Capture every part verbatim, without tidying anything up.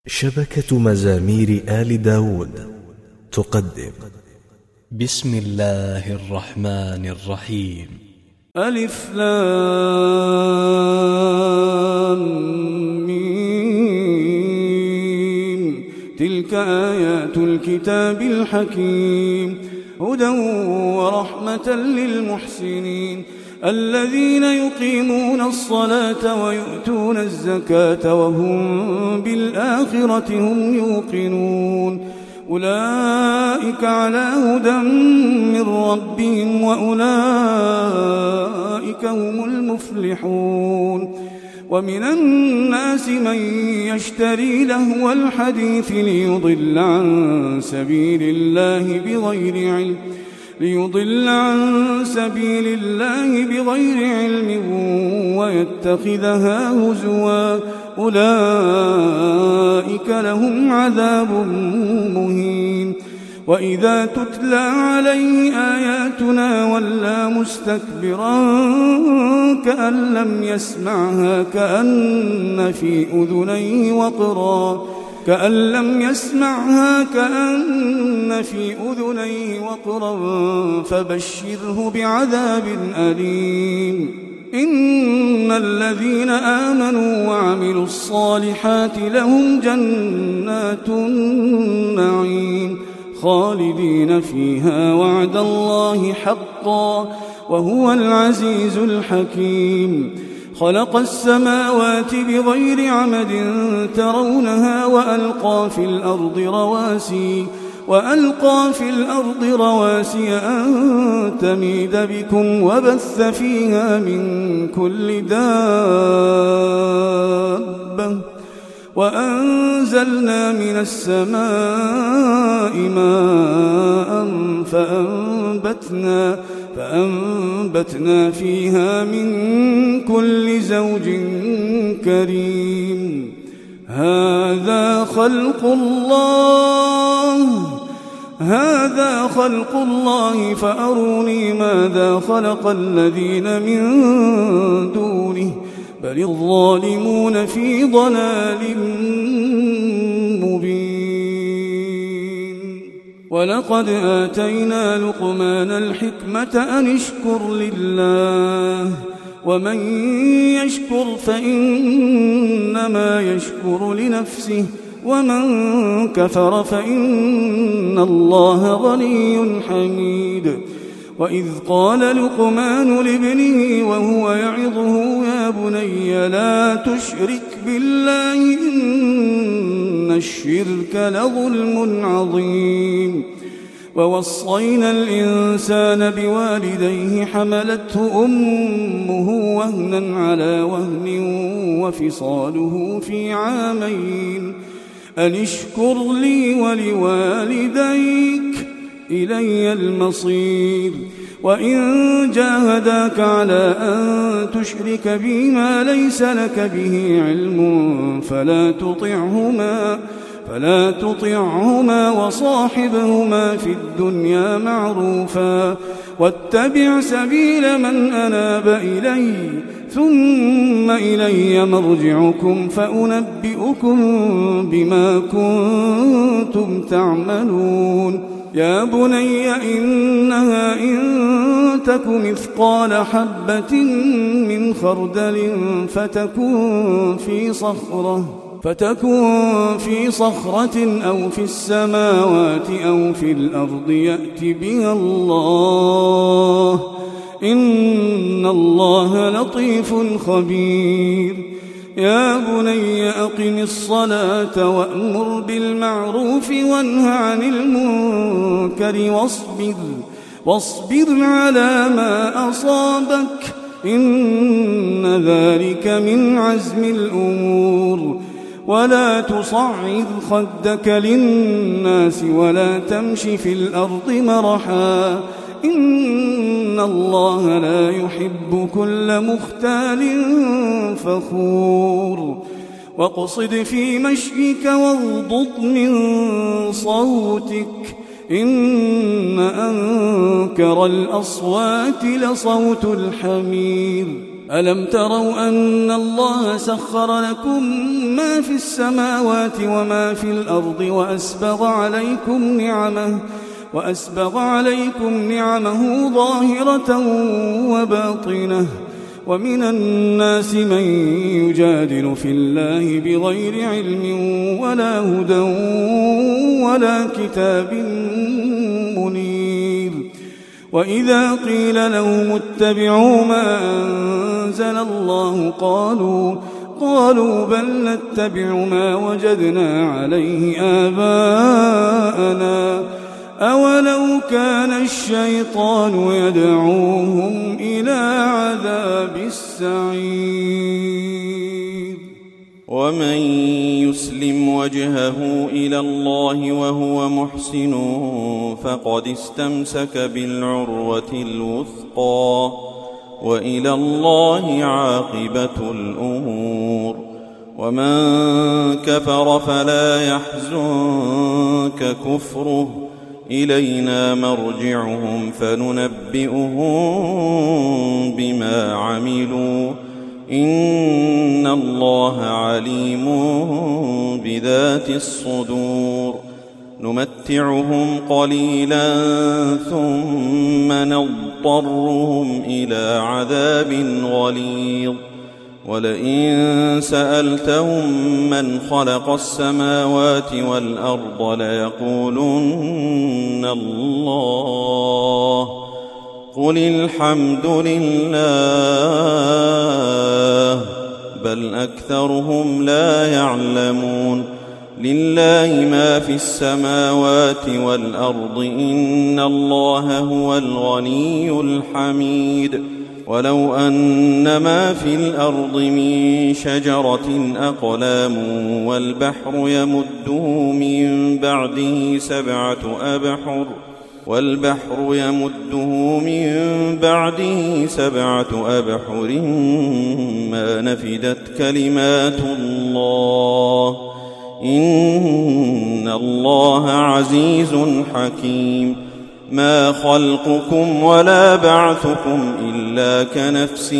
شبكة مزامير آل داود تقدم بسم الله الرحمن الرحيم. ألف لام ميم. تلك آيات الكتاب الحكيم، هدى ورحمة للمحسنين الذين يقيمون الصلاة ويؤتون الزكاة وهم بالآخرة هم يوقنون. أولئك على هدى من ربهم وأولئك هم المفلحون. ومن الناس من يشتري لهو الحديث ليضل عن سبيل الله بغير علم ليضل عن سبيل الله بغير علم ويتخذها هزوا، أولئك لهم عذاب مهين. وإذا تتلى عليه آياتنا ولى مستكبرا كأن لم يسمعها كأن في أذنيه وقرا كأن لم يسمعها كأن في أذنيه وقرا فبشره بعذاب أليم. إن الذين آمنوا وعملوا الصالحات لهم جنات النعيم خالدين فيها وعد الله حقا وهو العزيز الحكيم. خلق السماوات بغير عمد ترونها وألقى في الأرض رواسي وألقى في الأرض رواسي أن تميد بكم وبث فيها من كل دابة وأنزلنا من السماء ماء فأنبتنا فأنبتنا فيها من كل زوج كريم. هذا خلق الله هذا خلق الله فأروني ماذا خلق الذين من دونه بل الظالمون في ضلال مبين. ولقد آتينا لقمان الحكمة أن اشكر لله ومن يشكر فإنما يشكر لنفسه ومن كفر فإن الله غني حميد. وإذ قال لقمان لابنه وهو يعظه يا بني لا تشرك بالله إن الشرك لظلم عظيم. ووصينا الإنسان بوالديه حملته أمه وهنا على وهن وفصاله في عامين أن اشكر لي ولوالديك إلي المصير. وإن جاهداك على أن تشرك بي ما ليس لك به علم فلا تطعهما فلا تطعهما وصاحبهما في الدنيا معروفا واتبع سبيل من أناب إلي ثم إلي مرجعكم فأنبئكم بما كنتم تعملون. يا بني إنها إن تك مثقال حبة من خردل فتكن في صخرة فتكن في صخرة أو في السماوات أو في الأرض يأت بها الله إن الله لطيف خبير. يا بني أقم الصلاة وأمر بالمعروف وانه عن المنكر واصبر واصبر على ما أصابك إن ذلك من عزم الأمور. ولا تصعد خدك للناس ولا تمش في الأرض مرحا إن الله لا يحب كل مختال فخور. واقصد في مشيك واغضض من صوتك إن أنكر الأصوات لصوت الحمير. ألم تروا أن الله سخر لكم ما في السماوات وما في الأرض وأسبغ عليكم نعمه وأسبغ عليكم نعمه ظاهرة وباطنة ومن الناس من يجادل في الله بغير علم ولا هدى ولا كتاب منير وإذا قيل لهم اتبعوا ما أنزل الله قالوا قالوا بل نتبع ما وجدنا عليه آباءنا أولو كان الشيطان يدعوهم إلى عذاب السعير ومن يسلم وجهه إلى الله وهو محسن فقد استمسك بالعروة الوثقى وإلى الله عاقبة الأمور ومن كفر فلا يحزنك كفره إلينا مرجعهم فننبئهم بما عملوا إن الله عليم بذات الصدور نمتعهم قليلا ثم نضطرهم إلى عذاب غليظ ولئن سألتهم من خلق السماوات والأرض ليقولن الله قل الحمد لله بل أكثرهم لا يعلمون لله ما في السماوات والأرض إن الله هو الغني الحميد ولو أن ما في الأرض من شجرة أقلام والبحر يمده من بعده سبعة أبحر والبحر يمده من بعده سبعة أبحر ما نفدت كلمات الله إن الله عزيز حكيم ما خلقكم ولا بعثكم إلا كنفس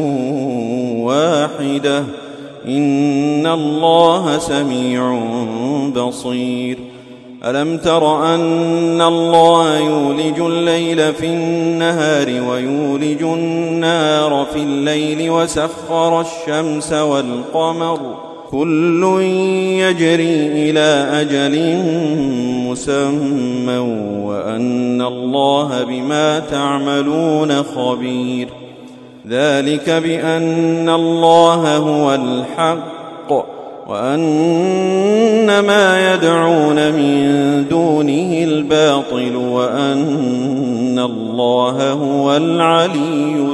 واحدة إن الله سميع بصير ألم تر أن الله يولج الليل في النهار ويولج النهار في الليل وسخر الشمس والقمر كل يجري إلى أجل مسمى وأن الله بما تعملون خبير ذلك بأن الله هو الحق وأن ما يدعون من دونه الباطل وأن الله هو العلي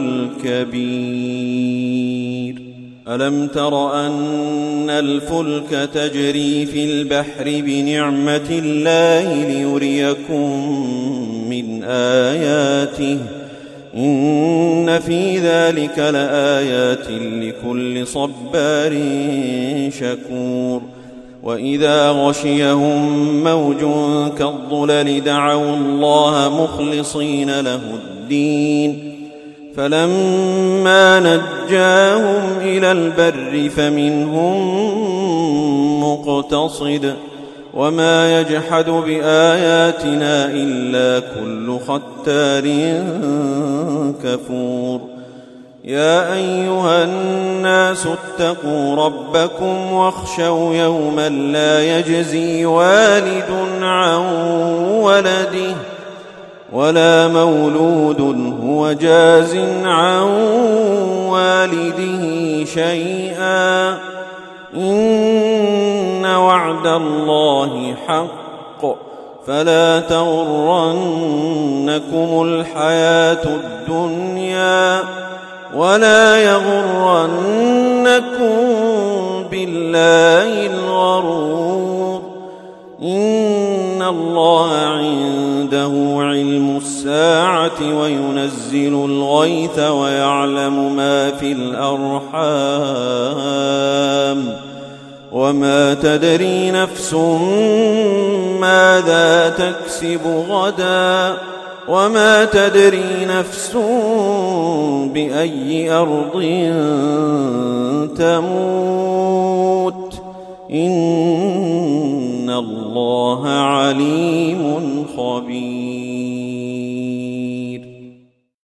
الكبير ألم تر أن الفلك تجري في البحر بنعمة الله ليريكم من آياته إن في ذلك لآيات لكل صبار شكور وإذا غشيهم موج كالظلل دعوا الله مخلصين له الدين فلما نجاهم إلى البر فمنهم مقتصد وما يجحد بآياتنا إلا كل ختار كفور يا أيها الناس اتقوا ربكم واخشوا يوما لا يجزي والد عن ولده ولا مولود هو جاز عن والده شيئا إن وعد الله حق فلا تغرنكم الحياة الدنيا ولا يغرنكم بالله الغرور إن الله عنده علم الساعة وينزل الغيث ويعلم ما في الأرحام وما تدري نفس ماذا تكسب غدا وما تدري نفس بأي أرض تموت إن الله عليم خبير